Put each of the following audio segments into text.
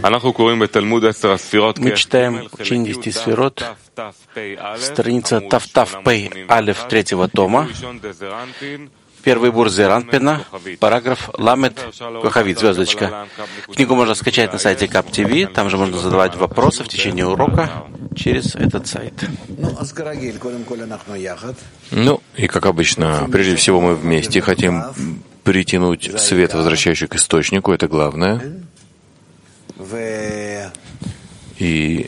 Мы читаем учение 10 сферот, страница Тав Пей Алеф 3-го тома, первый бур Зеранпина, параграф Ламет Кохавит, звездочка. Книгу можно скачать на сайте КапТВ, там же можно задавать вопросы в течение урока через этот сайт. Ну, и как обычно, прежде всего мы вместе хотим притянуть свет, возвращающий к источнику, это главное. И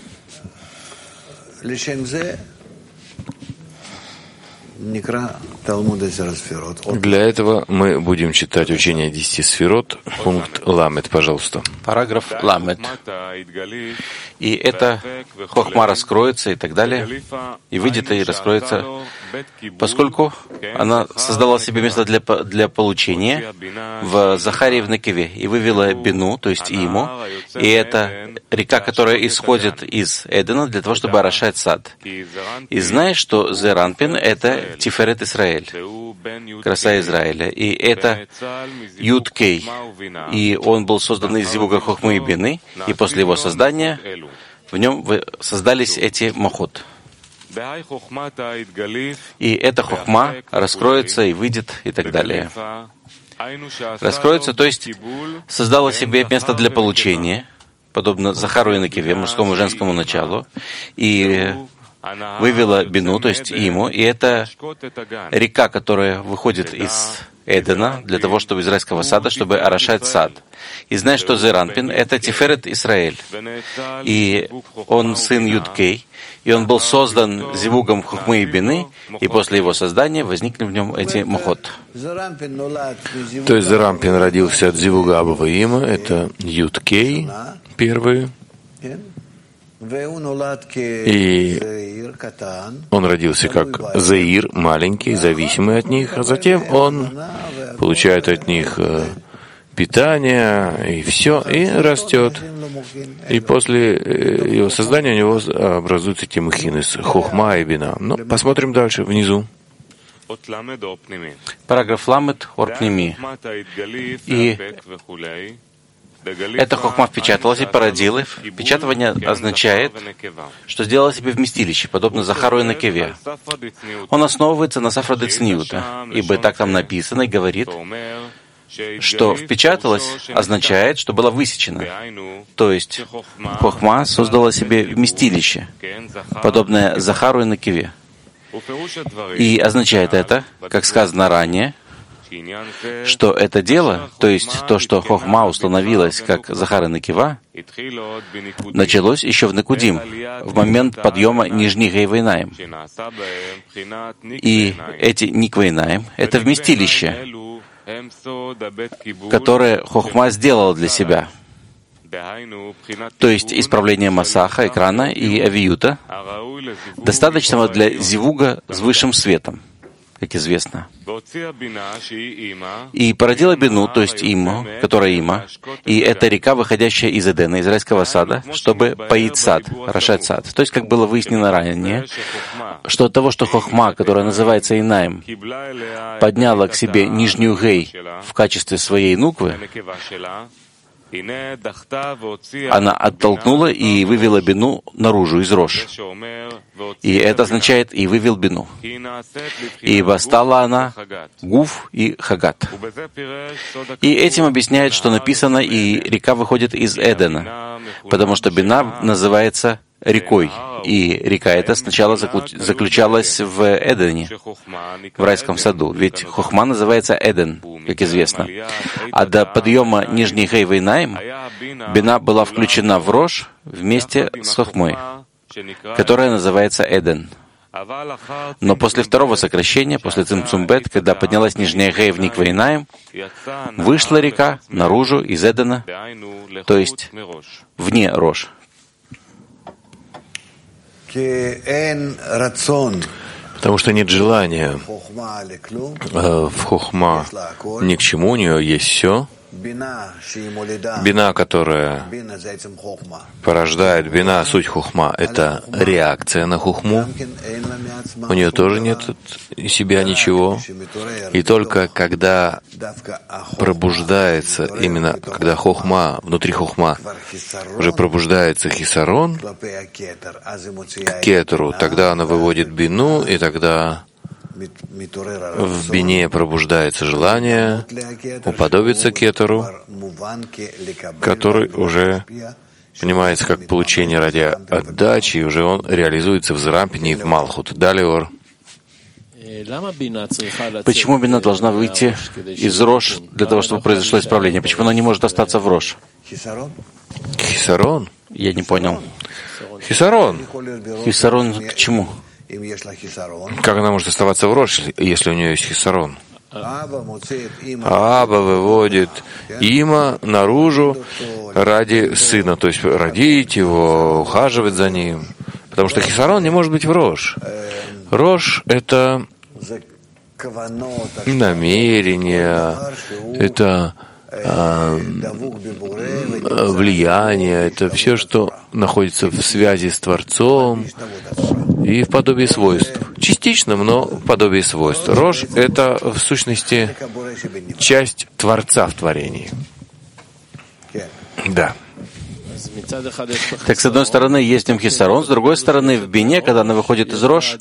для этого мы будем читать учение 10 сферот, пункт Ламет, пожалуйста. Параграф Ламет. И это хохма раскроется и так далее, и выйдет и раскроется, поскольку она создала себе место для получения в Захаре и в Некеве, и вывела Бину, то есть Иму, и это река, которая исходит из Эдена для того, чтобы орошать сад. И знаешь, что Зеранпин — это Тиферет Исраэль, краса Израиля, и это Юд Кей, и он был создан из Зивуга Хохмы и Бины, и после его создания в нем создались эти махот. И эта хохма раскроется и выйдет и так далее. Раскроется, то есть создала себе место для получения, подобно Захару и Некеве, мужскому и женскому началу, и вывела Бину, то есть Иму, и это река, которая выходит из Эдена для того, чтобы израильского сада, чтобы орошать сад. И знаешь, что Зеранпин — это Тиферет Исраэль, и он сын Юдкей, и он был создан Зивугом Хохмы и Бины, и после его создания возникли в нем эти махот. То есть Зеранпин родился от Зивуга Абава Има, это Юдкей, первый, и он родился как Зеир, маленький, зависимый от них, а затем он получает от них питание и все, и растет. И после его создания у него образуются эти махины с хохма и бина. Ну, посмотрим дальше, внизу. Параграф Ламет Орпними. И эта хохма впечаталась и породила. Впечатывание означает, что сделала себе вместилище, подобно Захару и Некеве. Он основывается на Сафра де Цниута, ибо так там написано и говорит, что впечаталась означает, что была высечена. То есть хохма создала себе вместилище, подобное Захару и Некеве. И означает это, как сказано ранее, что это дело, то есть то, что хохма установилась как Захар и Некева, началось еще в Некудим, в момент подъема нижних Гейвейнаим. И эти Никвейнаим — это вместилище, которое хохма сделала для себя. То есть исправление Масаха, экрана и Авиюта достаточного для Зивуга с высшим светом, как известно. И породила Бину, то есть Иму, которая Има, и это река, выходящая из Эдена, израильского сада, чтобы поить сад, орошать сад. То есть, как было выяснено ранее, что от того, что хохма, которая называется Инаим, подняла к себе нижнюю Гей в качестве своей нуквы, она оттолкнула и вывела Бину наружу из рож. И это означает «и вывел Бину». Ибо стала она Гуф и Хагат. И этим объясняет, что написано «и река выходит из Эдена», потому что Бина называется рекой. И река эта сначала заключалась в Эдене, в райском саду. Ведь хохма называется Эден, как известно. А до подъема нижней Гейвейнаим Бина была включена в рож вместе с хохмой, которая называется Эден. Но после второго сокращения, после Цимцумбет, когда поднялась нижняя Гей в Никвейнаим, вышла река наружу из Эдена, то есть вне рож. Потому что нет желания в хохма ни к чему, у нее есть все, Бина, которая порождает бина, суть хухма, это реакция на хухму. У нее тоже нет из себя ничего. И только когда пробуждается, именно когда хухма, внутри хухма, уже пробуждается хисарон к кетеру, тогда она выводит бину, и тогда в бине пробуждается желание уподобиться кетеру, который уже понимается как получение ради отдачи, и уже он реализуется в зрампине и в малхут. Далее ор. Почему бина должна выйти из рош для того, чтобы произошло исправление? Почему она не может остаться в рош? Хисарон? Я не понял. Хисарон. Хисарон к чему? Как она может оставаться в рош, если у нее есть хисарон? Аба выводит има наружу ради сына, то есть родить его, ухаживать за ним. Потому что хисарон не может быть в рош. Рош — это намерение, это влияние, это все, что находится в связи с Творцом и в подобии свойств. Частичным, но в подобии свойств. Рош — это, в сущности, часть Творца в творении. Да. Так, с одной стороны, есть в нем хисарон, с другой стороны, в бине, когда она выходит из рош,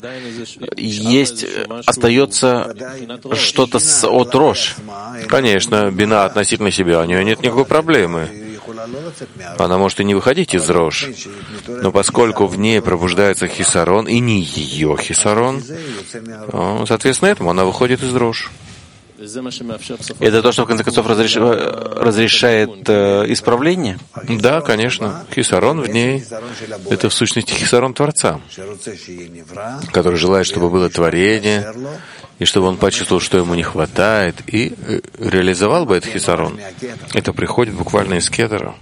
остается что-то от рош. Конечно, бина относительно себя, у нее нет никакой проблемы. Она может и не выходить из рош, но поскольку в ней пробуждается хисарон, и не ее хисарон, соответственно, этому она выходит из рош. Это то, что в конце концов разрешает исправление? Да, конечно. Хисарон в ней — это в сущности хисарон Творца, который желает, чтобы было творение, и чтобы он почувствовал, что ему не хватает, и реализовал бы этот хисарон. Это приходит буквально из кетера.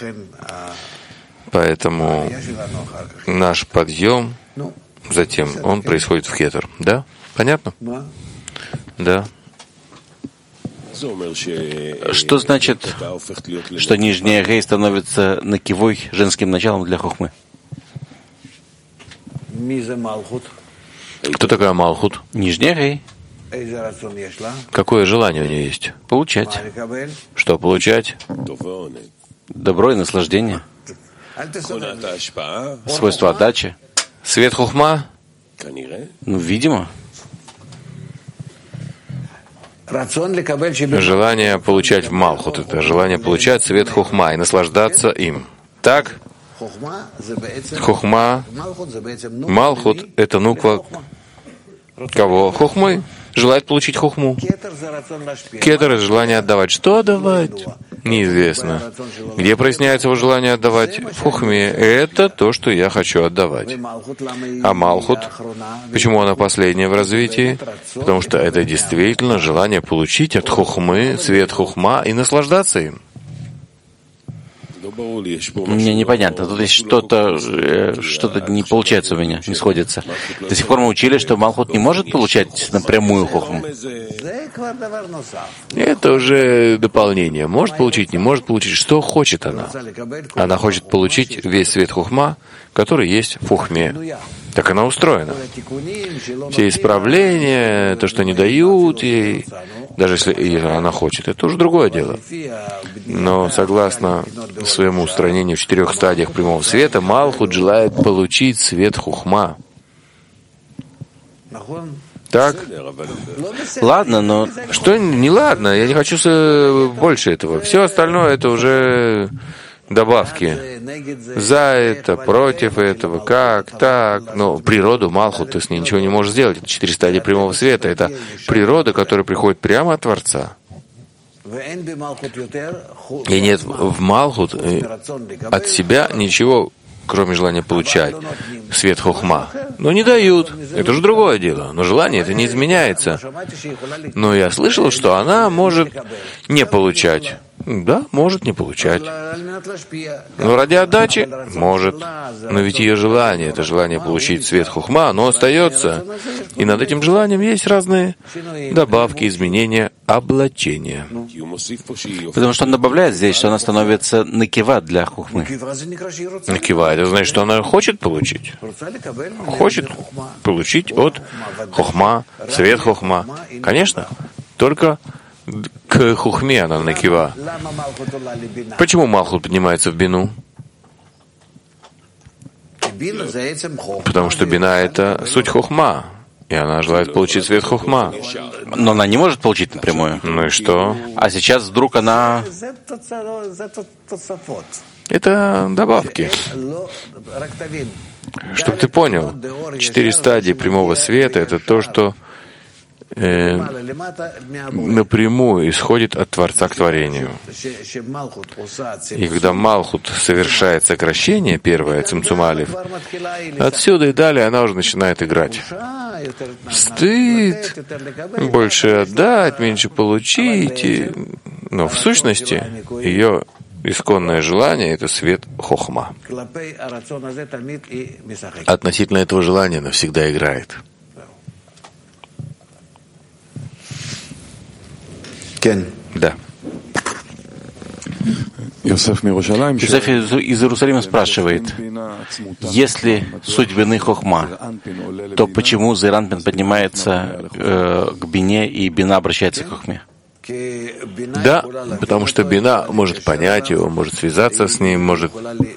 Поэтому наш подъем, затем он происходит в кетер. Да? Понятно? Да. Что значит, что нижняя гей становится накивой, женским началом для хухмы? Кто такая Малхут? Нижняя гей. Какое желание у нее есть? Получать. Что получать? Добро и наслаждение. Свойство отдачи. Свет хухма? Ну, видимо. Желание получать в Малхут — это желание получать свет хухма и наслаждаться им. Так? Хухма, Малхут — это нуква кого? Хухмы. Желает получить хухму. Кетер — это желание отдавать. Что отдавать? Неизвестно. Где проясняется его желание отдавать? В хухме. Это то, что я хочу отдавать. А Малхут, почему она последняя в развитии? Потому что это действительно желание получить от хухмы свет хухма и наслаждаться им. Мне непонятно. Тут есть что-то не получается у меня, не сходится. До сих пор мы учили, что Малхут не может получать напрямую хохму. Это уже дополнение. Может получить, не может получить. Что хочет она? Она хочет получить весь свет хухма, который есть в хухме. Так она устроена. Все исправления, то, что не дают ей, даже если она хочет, это уже другое дело. Но согласно своему устранению в 4 стадиях прямого света, Малхут желает получить свет хухма. Так? Ладно, но... Что не ладно? Я не хочу больше этого. Все остальное — это уже добавки. За это, против этого, как, так. Но природу Малхут, ты с ней ничего не можешь сделать. Это 4 стадии прямого света. Это природа, которая приходит прямо от Творца. И нет в Малхут от себя ничего, кроме желания получать свет хохма. Но не дают. Это же другое дело. Но желание это не изменяется. Но я слышал, что она может не получать. Да, может не получать. Но ради отдачи может. Но ведь ее желание, это желание получить свет хухма, оно остается. И над этим желанием есть разные добавки, изменения, облачения. Потому что он добавляет здесь, что она становится накива для хухмы. Накива, это значит, что она хочет получить. Хочет получить от хухма, свет хухма. Конечно, только к хухме она накива. Почему Малхут поднимается в бину? Потому что бина — это суть хухма, и она желает получить свет хухма. Но она не может получить напрямую. Ну и что? А сейчас вдруг она... Это добавки. Чтобы ты понял, 4 стадии прямого света — это то, что напрямую исходит от Творца к творению. И когда Малхут совершает сокращение, первое, Цимцум-Алеф, отсюда и далее она уже начинает играть. Стыд, больше отдать, меньше получить. Но в сущности ее исконное желание — это свет хохма. Относительно этого желания она всегда играет. Да. Йосеф из Иерусалима спрашивает, если суть бины хохма, то почему Зеранпин поднимается к бине и бина обращается к хохме? Да, потому что бина может понять его, может связаться с ним, может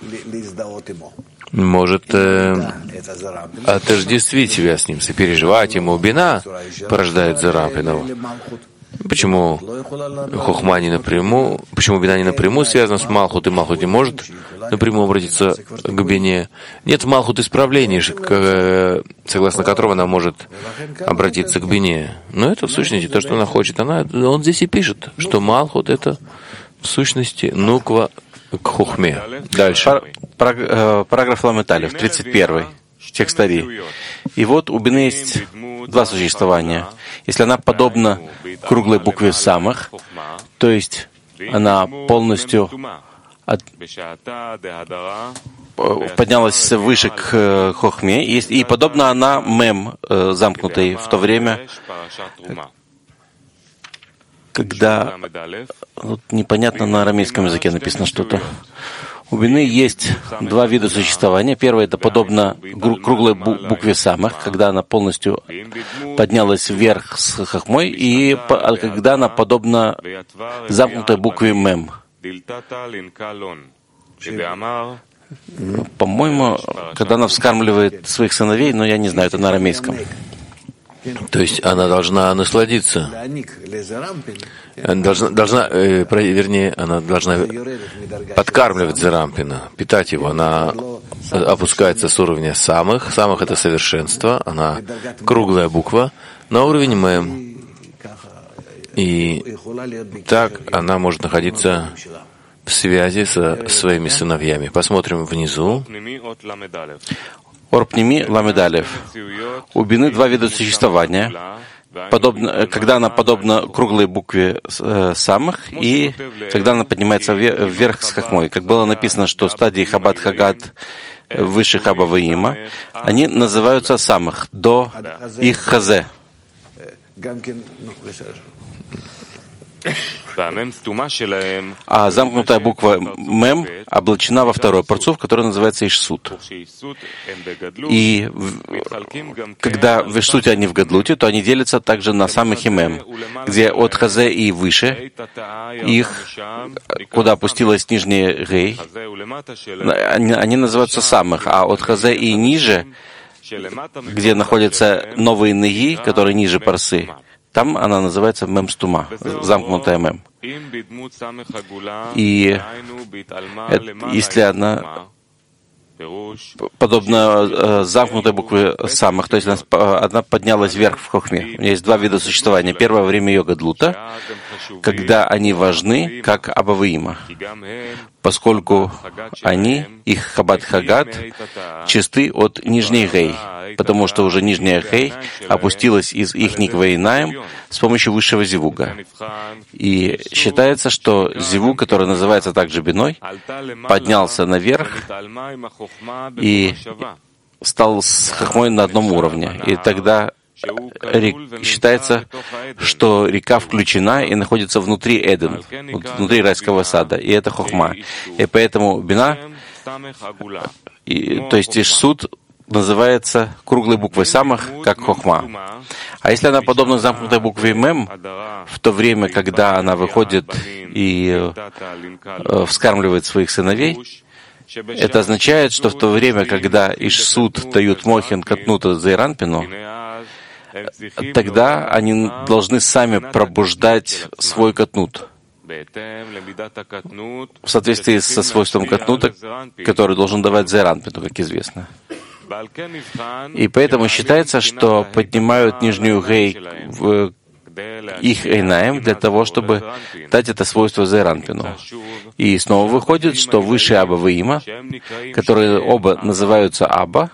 отождествить себя с ним, сопереживать ему. Бина порождает Зеранпинов. Почему хохма не напрямую, почему бина не напрямую связана с Малхут, и Малхут не может напрямую обратиться к бине? Нет в Малхут исправлений, согласно которому она может обратиться к бине. Но это в сущности то, что она хочет. Он здесь и пишет, что Малхут — это в сущности нуква к хохме. Дальше. Параграф Ламет Алеф, 31, текст Ари. И вот у бины есть два существования. Если она подобна круглой букве самых, то есть она полностью поднялась выше к хохме, и подобно она мем, замкнутой в то время, когда непонятно на арамейском языке написано что-то. У бины есть два вида существования. Первое — это подобно круглой букве самых, когда она полностью поднялась вверх с хохмой, и когда она подобна замкнутой букве мем. По-моему, когда она вскармливает своих сыновей, но я не знаю, это на арамейском. То есть она должна насладиться. Она должна подкармливать Зеранпина, питать его. Она опускается с уровня самых. Самых — это совершенство. Она круглая буква на уровень мем. И так она может находиться в связи со своими сыновьями. Посмотрим внизу. Орпними Ламед Алеф. У бины два вида существования, когда она подобна круглой букве самых, и когда она поднимается вверх с хохмой. Как было написано, что стадии Хабад-Хагад выше Хаба-Ваима, они называются самых, до их хазе. А замкнутая буква мем облачена во второй парцуф, который называется Ишсут. И когда в Ишсуте они в Гадлуте, то они делятся также на самых и мем, где от хазе и выше, их, куда опустилась нижняя гей, они называются самых, а от хазе и ниже, где находятся новые неги, которые ниже парсы, там она называется мем-стума, замкнутая мем. И если она подобно замкнутой букве самых, то есть она поднялась вверх в хохме. У нее есть два вида существования. Первое — время ее гадлута, когда они важны, как Абаваима. поскольку они, их Хабад-Хагат, чисты от нижней Гей, потому что уже нижняя Гей опустилась из их Никвейнаем с помощью высшего Зивуга. И считается, что Зивуг, который называется также Биной, поднялся наверх и стал с Хохмой на одном уровне. И тогда считается, что река включена и находится внутри Эден, внутри райского сада, и это Хохма. И поэтому Бина, то есть Ишсуд, называется круглой буквой Самах, как Хохма. А если она подобна замкнутой букве Мем, в то время, когда она выходит и вскармливает своих сыновей, это означает, что в то время, когда Ишсуд дают Мохин Катнута Зейранпину, тогда они должны сами пробуждать свой катнут в соответствии со свойством катнута, который должен давать Зейранпину, как известно. И поэтому считается, что поднимают нижнюю Гей в их Эйнаем для того, чтобы дать это свойство Зейранпину. И снова выходит, что высшие Аба Ваима, которые оба называются Аба,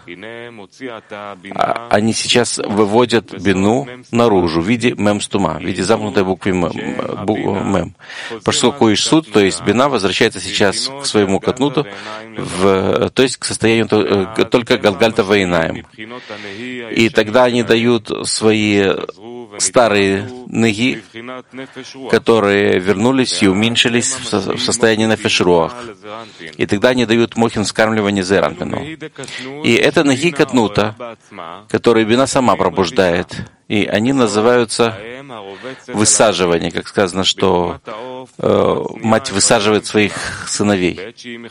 они сейчас выводят Бину наружу в виде Мем-стума, в виде замкнутой буквы Мем. Поскольку Ишсуд, то есть Бина, возвращается сейчас к своему катнуту, то есть к состоянию только Галгальта Ваинаем. И тогда они дают свои старые неги, которые вернулись и уменьшились в состоянии нефеш-руах. И тогда они дают Мохин вскармливание Зейранпину. И это неги катнута, которые Бина сама пробуждает. И они называются высаживание, как сказано, что мать высаживает своих сыновей,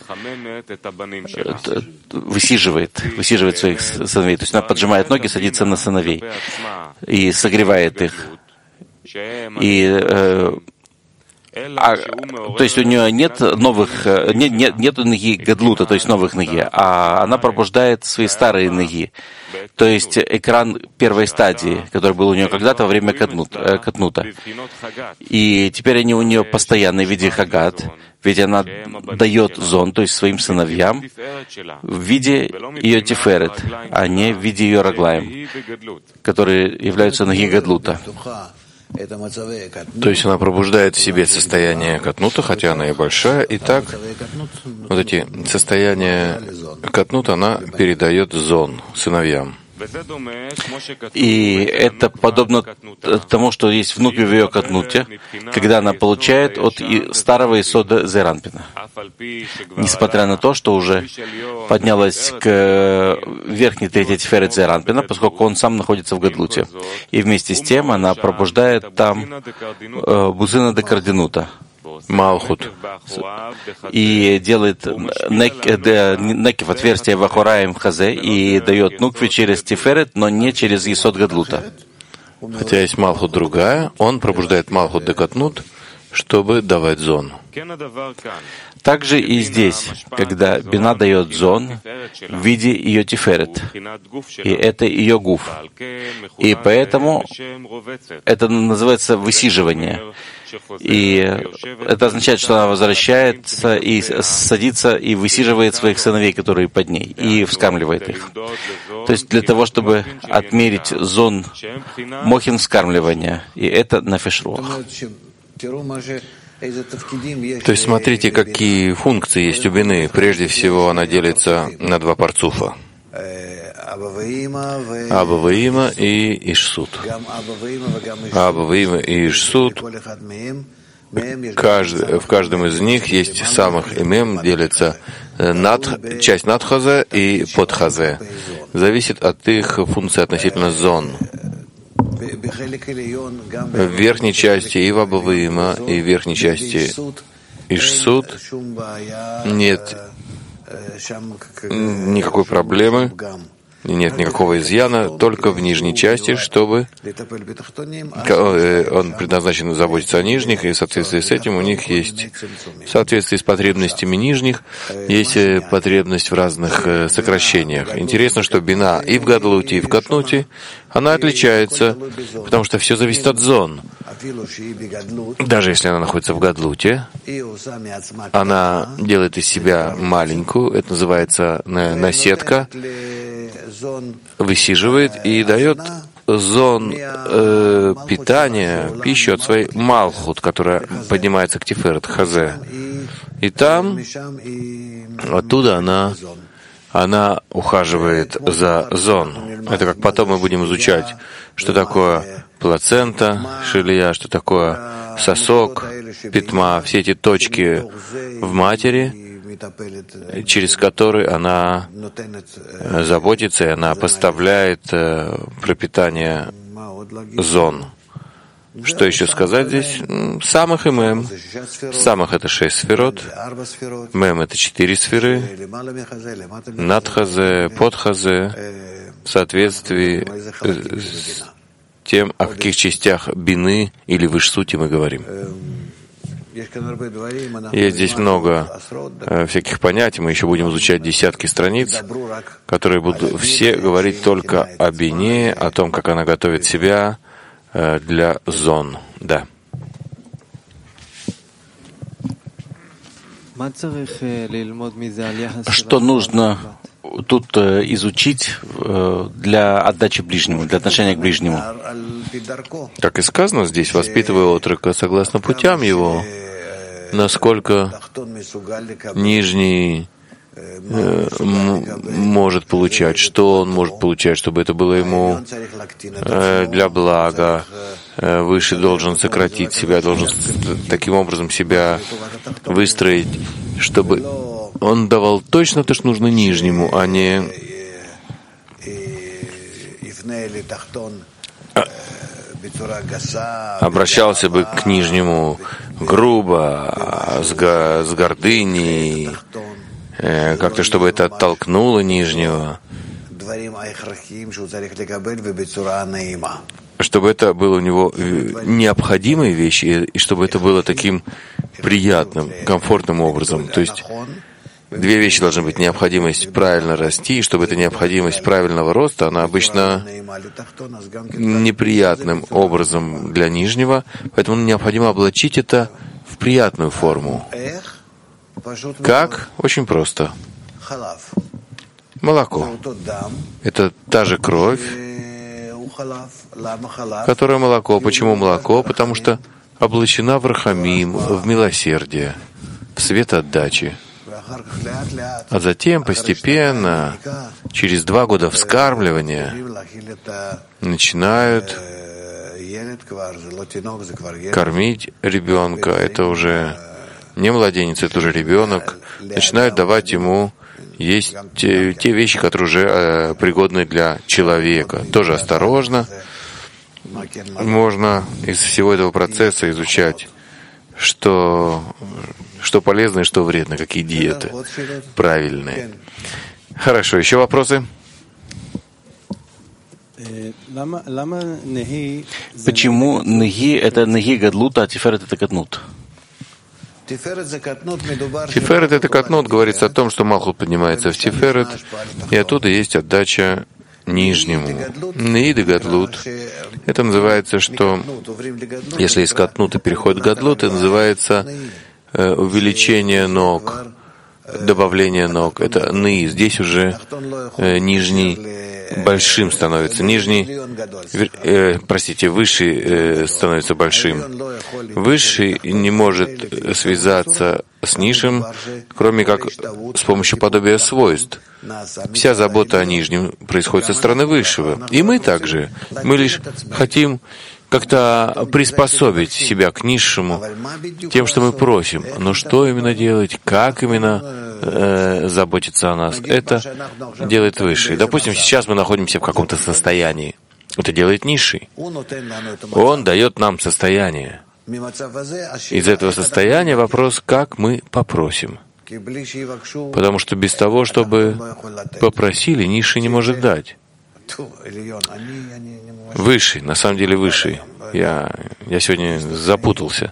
высиживает своих сыновей. То есть она поджимает ноги, садится на сыновей и согревает их. То есть у нее нет нету ноги гадлута, то есть новых ноги, а она пробуждает свои старые ноги. То есть экран первой стадии, который был у нее когда-то во время катнута. И теперь они у нее постоянно в виде хагат, ведь она дает зон, то есть своим сыновьям, в виде ее тиферет, а не в виде ее раглаем, которые являются ноги гадлута. То есть она пробуждает в себе состояние катнута, хотя она и большая, и так вот эти состояния катнута она передает зон сыновьям. И это подобно тому, что есть внутри в ее катнуте, когда она получает от старого Исода Зейранпина. Несмотря на то, что уже поднялась к верхней третьей тиферет Зейранпина, поскольку он сам находится в Гадлуте. И вместе с тем она пробуждает там Бузина де Кардинута, Малхут, и делает некив отверстие в Ахураем Хазе и дает нукви через Тиферет, но не через Есод Гадлута. Хотя есть Малхут другая, он пробуждает Малхут де Катнут, чтобы давать зон. Также и здесь, когда Бина дает зон в виде ее Тиферет, и это ее гуф. И поэтому это называется высиживание. И это означает, что она возвращается и садится и высиживает своих сыновей, которые под ней, и вскармливает их. То есть для того, чтобы отмерить зон Мохин вскармливания, и это нафеш-руах. То есть смотрите, какие функции есть у Бины. Прежде всего, она делится на два парцуфа. Аба Ваима и Ишсуд. Аба Ваима и Ишсуд. В каждом из них есть самых имем, делится часть надхазе и подхазе. Зависит от их функции относительно зон. В верхней части и в Аба Ваима, и в верхней части Ишсуд нет никакой проблемы, нет никакого изъяна, только в нижней части, чтобы он предназначен заботиться о нижних, и в соответствии с этим у них есть, в соответствии с потребностями нижних, есть потребность в разных сокращениях. Интересно, что Бина и в Гадлуте, и в Катнуте, она отличается, потому что все зависит от зон. даже если она находится в Гадлуте, она делает из себя маленькую, это называется наседка, высиживает и дает зон питания, пищу от своей Малхут, которая поднимается к Тиферет Хазе. И там, оттуда она ухаживает за зон. Это как потом мы будем изучать, что такое плацента, шилья, что такое сосок, питма, все эти точки в матери, через которые она заботится, и она поставляет пропитание зон. Что еще сказать здесь? Самых и Мем. Самых — это 6 сферот. Мем — это 4 сферы. Над Хазе, под Хазе, в соответствии с тем, о каких частях бины или вышсути мы говорим. Есть здесь много всяких понятий. Мы еще будем изучать десятки страниц, которые будут все говорить только о бине, о том, как она готовит себя для зон. Да. Что нужно тут изучить для отдачи ближнему, для отношения к ближнему? Как и сказано здесь, воспитывая отрока согласно путям его, насколько нижний может получать, что он может получать, чтобы это было ему для блага. Выше должен сократить себя, должен таким образом себя выстроить, чтобы он давал точно то, что нужно нижнему, а не обращался бы к нижнему грубо, с гордыней, как-то, чтобы это оттолкнуло нижнего, чтобы это было у него необходимые вещи, и чтобы это было таким приятным, комфортным образом. То есть две вещи должны быть: необходимость правильно расти, и чтобы эта необходимость правильного роста, она обычно неприятным образом для нижнего, поэтому необходимо облачить это в приятную форму. Как? Очень просто. Молоко. Это та же кровь, которая молоко. Почему молоко? Потому что облачена в рахамим, в милосердие, в свет отдачи. А затем постепенно, через 2 года вскармливания, начинают кормить ребенка. Это уже не младенец, это уже ребенок. Начинают давать ему есть те вещи, которые уже пригодны для человека. Тоже осторожно. Можно из всего этого процесса изучать, что полезно и что вредно, какие диеты правильные. Хорошо, еще вопросы? Почему неги — это неги гадлута, а тиферет — это катнут? Тиферет — это катнут, говорится о том, что Малхут поднимается в Тиферет, и оттуда есть отдача нижнему. Неид и гадлут — это называется, что если из катнута переходит гадлут, это называется увеличение ног, добавление ног. Это ны. Здесь уже нижний большим становится. Высший становится большим. Высший не может связаться с низшим, кроме как с помощью подобия свойств. Вся забота о нижнем происходит со стороны высшего. И мы также. Мы лишь хотим как-то приспособить себя к низшему тем, что мы просим. Но что именно делать, как именно заботиться о нас, это делает высший. Допустим, сейчас мы находимся в каком-то состоянии. Это делает низший. Он дает нам состояние. Из этого состояния вопрос, как мы попросим. Потому что без того, чтобы попросили, низший не может дать. Высший, на самом деле высший. Я сегодня запутался.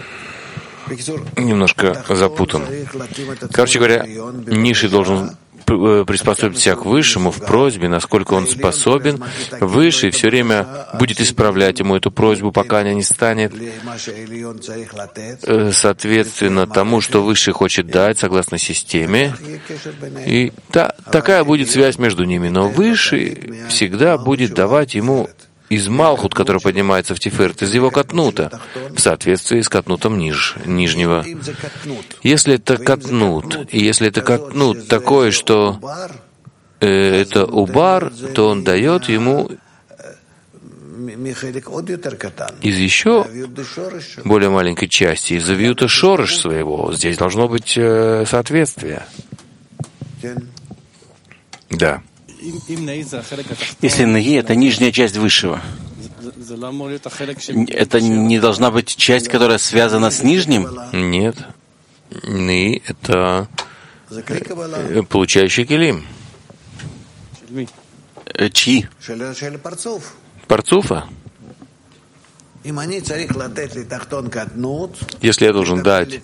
Немножко запутан. Короче говоря, низший должен приспособит себя к Высшему в просьбе, насколько он способен, Высший все время будет исправлять ему эту просьбу, пока она не станет соответственно тому, что Высший хочет дать, согласно системе. И такая будет связь между ними. Но Высший всегда будет давать ему из Малхут, который поднимается в Тиферет, из его катнута, в соответствии с катнутом нижнего. Если это катнут, и если это катнут такое, что это убар, то он дает ему из еще более маленькой части, из авиюта шорыш своего. Здесь должно быть соответствие. Да. Если Неги — это нижняя часть Высшего, это не должна быть часть, которая связана с нижним? Нет. Ни — это получающий келим. Чьи? Парцуфа. Если я должен дать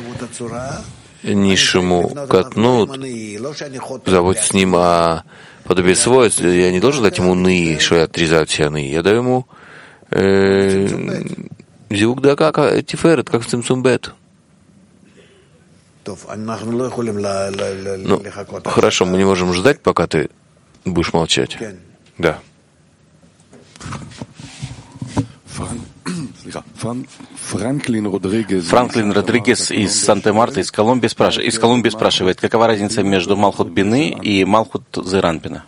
низшему катнут, заботиться с ним о подобие свойств, я не должен дать ему ны, что я отрезаю все ны. Я даю ему зивук да как тиферет, как в цимцумбет. Ну, хорошо, мы не можем ждать, пока ты будешь молчать. Да. Франклин Родригес из Санта-Марта, из Колумбии спрашивает, какова разница между Малхут Бины и Малхут Зеранпина?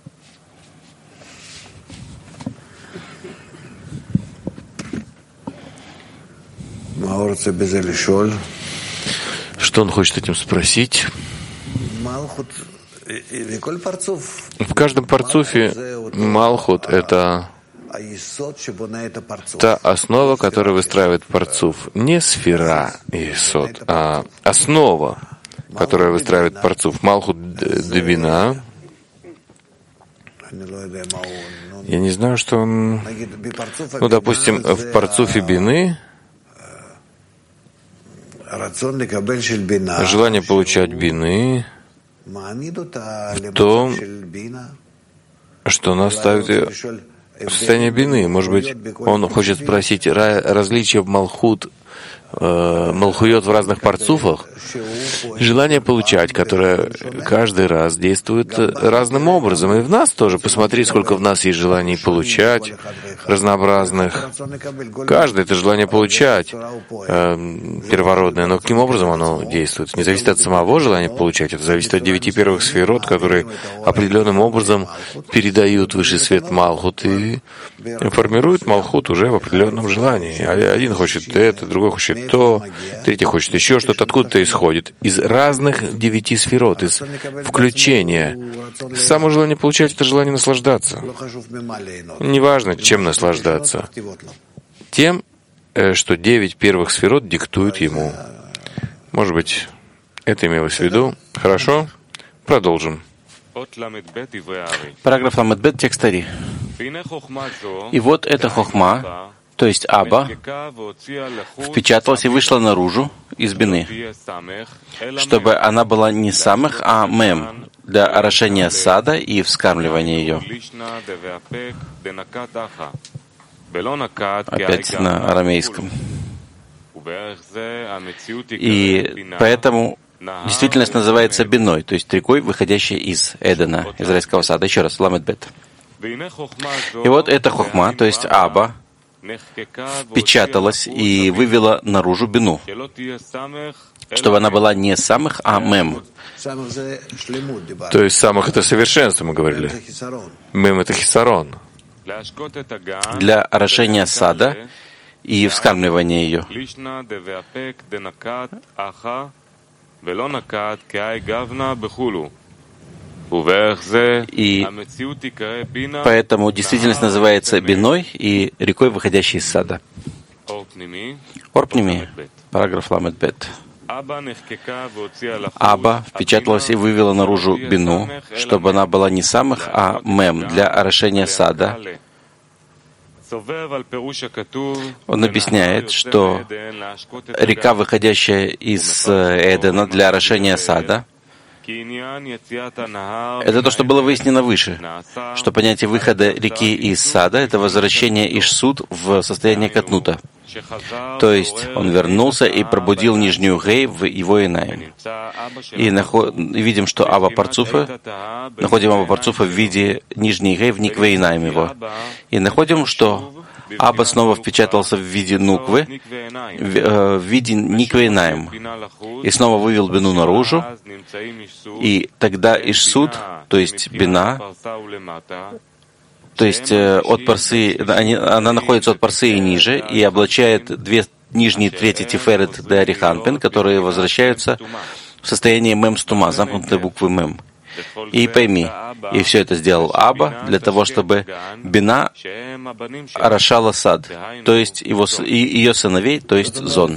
Что он хочет этим спросить? В каждом парцуфе Малхут — это та основа, которая выстраивает парцуф. Не сфера Исод, а основа, которая выстраивает парцуф. Малхут Дебина. Я не знаю, что он... Ну, допустим, в парцуфе Бины желание получать Бины в том, что нас ставит ее в состояние Бины. Может быть, он хочет спросить различия в Малхут, Малхуйот в разных парцуфах, желание получать, которое каждый раз действует разным образом. И в нас тоже. Посмотри, сколько в нас есть желаний получать, разнообразных. Каждое это желание получать первородное. Но каким образом оно действует? Не зависит от самого желания получать, это зависит от 9 первых сферот, которые определенным образом передают высший свет Малхут и формируют Малхут уже в определенном желании. Один хочет это, другой хочет то, третий хочет еще что-то, откуда-то исходит. Из разных 9 сферот, из включения. Само желание получать — это желание наслаждаться. Неважно, чем наслаждаться. Тем, что 9 первых сферот диктуют ему. Может быть, это имелось в виду. Хорошо? Продолжим. Параграф Ламедбет, текст Ари. И вот эта хохма, то есть Аба, впечаталась и вышла наружу из Бины, чтобы она была не самых, а мем, для орошения сада и вскармливания ее. Опять на арамейском. И поэтому действительность называется биной, то есть рекой, выходящей из Эдена, из райского сада. Еще раз, Ламедбет. И вот эта хохма, то есть Аба, впечаталась и вывела наружу бину, чтобы она была не самых, а мем. То есть самых — это совершенство, мы говорили. Мем — это хисарон. Для орошения сада и вскармливания ее. И поэтому действительность называется биной и рекой, выходящей из сада. Орпними, параграф Ламедбет. Аба впечаталась и вывела наружу бину, чтобы она была не самых, а мем, для орошения сада. Он объясняет, что река, выходящая из Эдена для орошения сада, Это то, что было выяснено выше, что понятие выхода реки из сада — это возвращение Ишсуд в состояние катнута. То есть он вернулся и пробудил нижнюю Гей в его Инаим. И видим, что Аба Парцуфа, находим Аба Парцуфа в виде нижней Гей в Никве Инаим его. И находим, что Аба снова впечатался в виде Нуквы, в виде Никве Инаим. И снова вывел Бину наружу. И тогда Ишсуд, то есть Бина, то есть от Парсы, она находится от Парсы и ниже, и облачает две нижние трети Тиферет де Ариханпин, которые возвращаются в состояние Мем Стума, замкнутой буквы Мем. И пойми, и все это сделал Аба для того, чтобы Бина орошала сад, то есть ее сыновей, то есть Зон.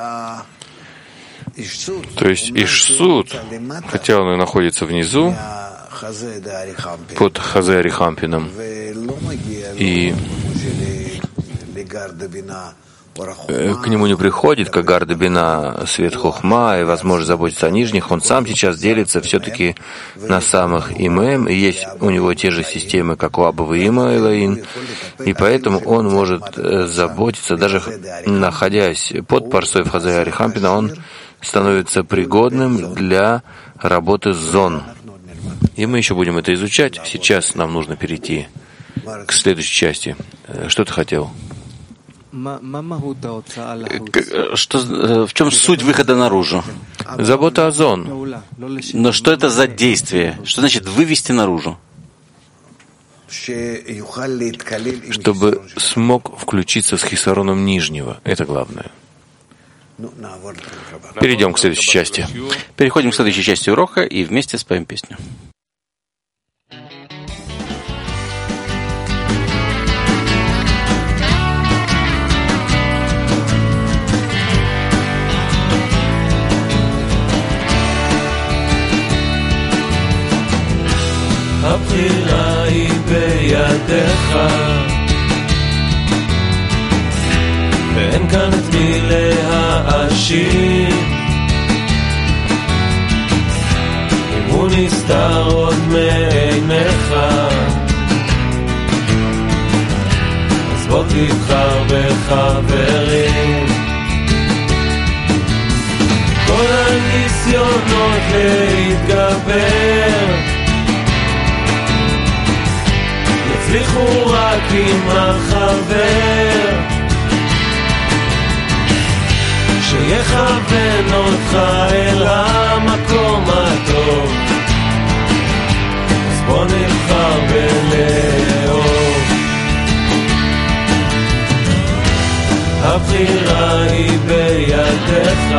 То есть Ишсуд, хотя он и находится внизу, под Хазе Арихампином, и к нему не приходит, как Гарда Бина, свет Хохма и возможность заботиться о нижних. Он сам сейчас делится все-таки на самых Имэм, и есть у него те же системы, как у Абава Има Элаин, и поэтому он может заботиться, даже находясь под Парсой в Хазе Арихампина, он становится пригодным для работы с Зон. И мы еще будем это изучать. Сейчас нам нужно перейти к следующей части. Что ты хотел? В чем суть выхода наружу? Забота о Зон. Но что это за действие? Что значит вывести наружу? Чтобы смог включиться с хисароном нижнего. Это главное. Перейдем к следующей части. Переходим к следующей части урока и вместе споем песню. הבחירה היא בידיך ואין כאן את מי להאשים אם הוא נסתר עוד מעיניך אז בוא תבחר בחברים כל הניסיונות להתגבר יצליחו רק עם החבר שיכוון אותך אל המקום הטוב אז בוא נבחר בלאהוב הבחירה היא בידיך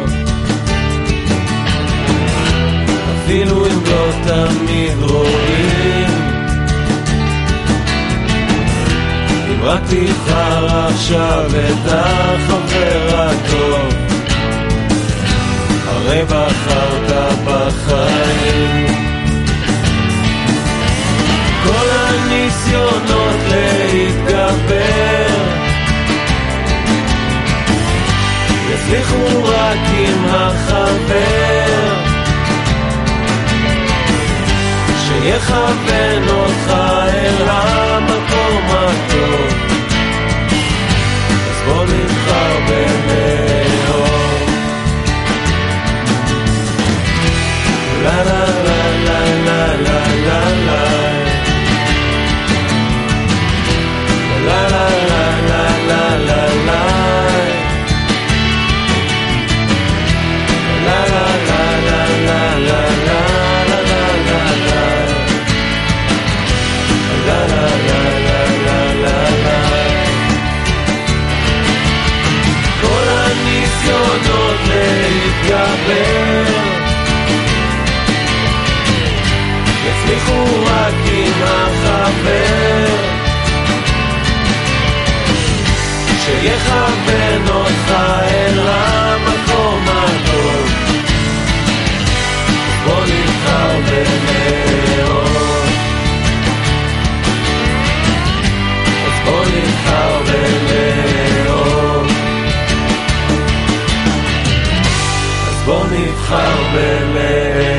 אפילו אם לא תמיד רואים רק תבחר עכשיו את החבר הטוב הרי בחרת בחיים כל הניסיונות להתגבר יצליחו רק עם החבר שיכוון אותך אל המקום הטוב אז בוא נבחר בלאהוב לה לה לה לה לה לה לה לה לה לה לה לה לה יצליחו רק עם החבר שיכוון אותך אל המקום הטוב בוא נבחר בלאהוב אז בוא נבחר בלאהוב אז בוא נבחר בלאהוב